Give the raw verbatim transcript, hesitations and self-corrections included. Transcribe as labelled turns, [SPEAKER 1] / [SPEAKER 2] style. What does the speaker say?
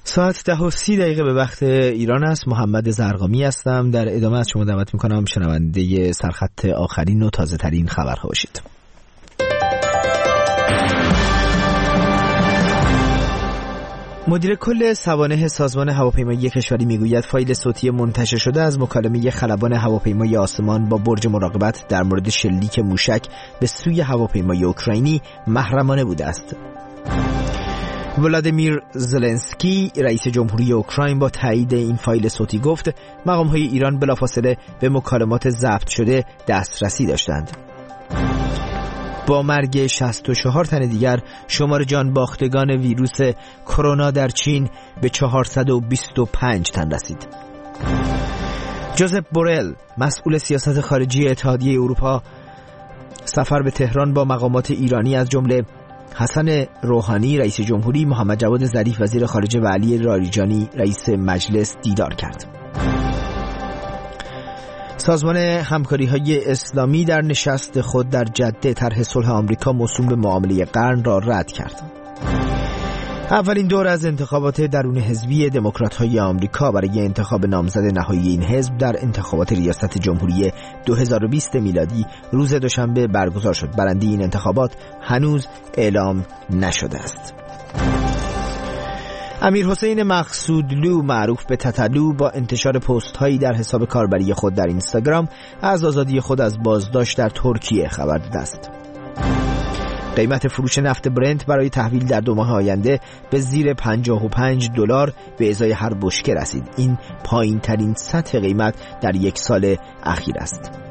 [SPEAKER 1] ساعت ده و سی دقیقه به وقت ایران است. محمد زرقامی هستم. در ادامه از شما دعوت میکنم شنونده سرخط آخرین و تازه ترین خبرها باشید. مدیر کل سوانح سازمان هواپیمایی کشوری میگوید فایل صوتی منتشر شده از مکالمه خلبان هواپیمای آسمان با برج مراقبت در مورد شلیک موشک به سوی هواپیمای اوکراینی محرمانه بوده است. ولادیمیر زلنسکی رئیس جمهوری اوکراین با تایید این فایل صوتی گفت مقام‌های ایران بلافاصله به مکالمات ضبط شده دسترسی داشتند. با مرگ شصت و چهار تن دیگر شمار جان باختگان ویروس کرونا در چین به چهارصد و بیست و پنج تن رسید. جوزپ بورل مسئول سیاست خارجی اتحادیه اروپا سفر به تهران با مقامات ایرانی از جمله حسن روحانی رئیس جمهوری، محمد جواد ظریف وزیر خارجه و علی لاریجانی رئیس مجلس دیدار کرد. سازمان همکاری‌های اسلامی در نشست خود در جده طرح صلح آمریکا موسوم به معامله قرن را رد کرد. اولین دور از انتخابات درون حزبی دموکرات‌های آمریکا برای انتخاب نامزد نهایی این حزب در انتخابات ریاست جمهوری دو هزار و بیست میلادی روز دوشنبه برگزار شد. برنده این انتخابات هنوز اعلام نشده است. امیر حسین مقصودلو معروف به تتلو با انتشار پست هایی در حساب کاربری خود در اینستاگرام از آزادی خود از بازداشت در ترکیه خبر داده است. قیمت فروش نفت برنت برای تحویل در دو ماه آینده به زیر پنجاه و پنج دلار به ازای هر بشکه رسید. این پایین ترین سطح قیمت در یک سال اخیر است.